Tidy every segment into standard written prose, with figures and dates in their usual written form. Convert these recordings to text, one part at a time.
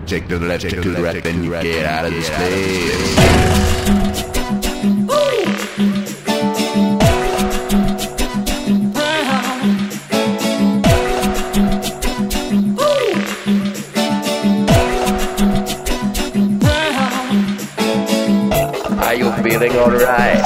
Take to the left, take to the right, then you get out of this place. Are you feeling alright?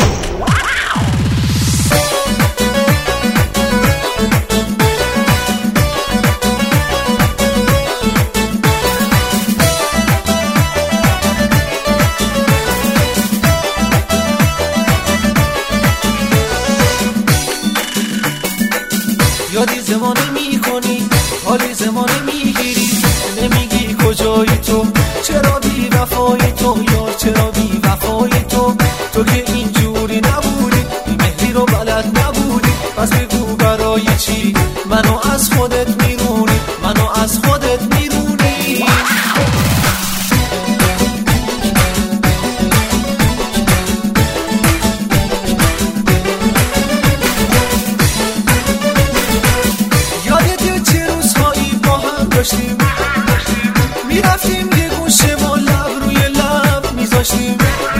یادی زمانه میکنی، حالی زمانه میگیری، نمیگی کجایی تو، چرا بی وفای تو یار، چرا بی وفای تو، تو که اینجوری نبودی، بی مهری رو بلد نبودی، پس بگو برای چی منو از خودت میرونی، منو از خودت میرونی. میرفتیم یه گوشه با لب روی لب میذاشتیم،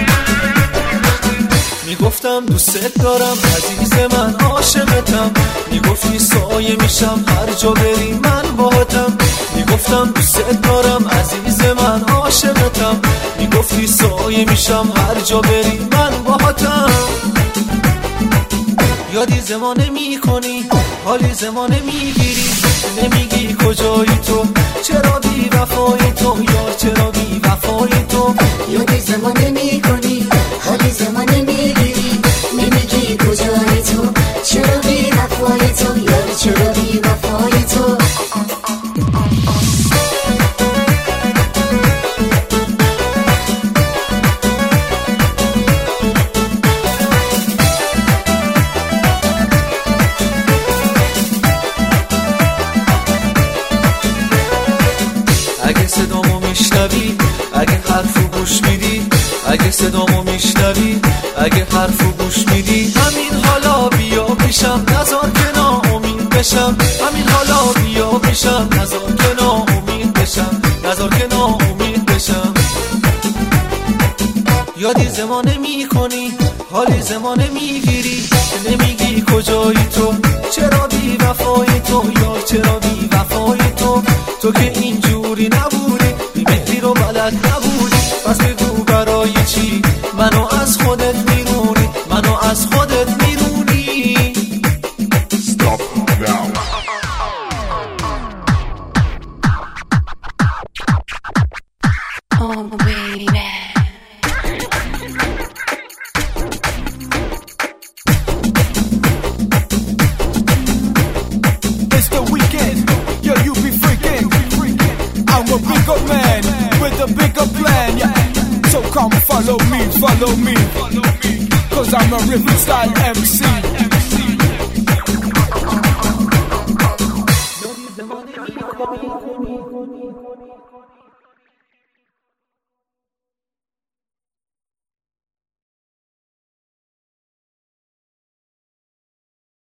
میگفتم دوست دارم عزیز من عاشقتم، میگفتی سایه میشم هر جا بری من باهاتم، میگفتم دوست دارم عزیز من عاشقتم، میگفتی سایه میشم هر جا بری من باهاتم. یادی زمانه میکنی، حالی زمانه میگیری، نمیگی کجایی تو، چرا بی وفای تو یار، چرا بی وفای تو. یادی زمانه میکنی، حالی زمانه میگیری، نمیگی کجایی تو، چرا بی وفای تو یار، چرا بی وفای تو. اگه صدامو میشنوی، اگه حرفو گوش میدی، اگه صدامو میشنوی، اگه حرفو گوش میدی، همین حالا بیا پیشم، نذار که ناامید بشم، همین حالا بیا پیشم، نذار که ناامید بشم، نذار که ناامید بشم. یادی زمانه میکنی، حالی زمانه میگیری، نمیگی کجایی تو، چرا بی وفای تو یار، چرا بی وفای تو، تو که اینجوری نبودی، بی مهری رو بلد نبودی، پس بگو برای چی منو از خودت میرونی، منو از خودت میرونی. Stop now. Oh baby. It's the weekend, yo, you be freaking. I'm a bigger man with a bigger plan, yeah. So come follow me, cause I'm a rhythm style MC. یادی زمانه میکنی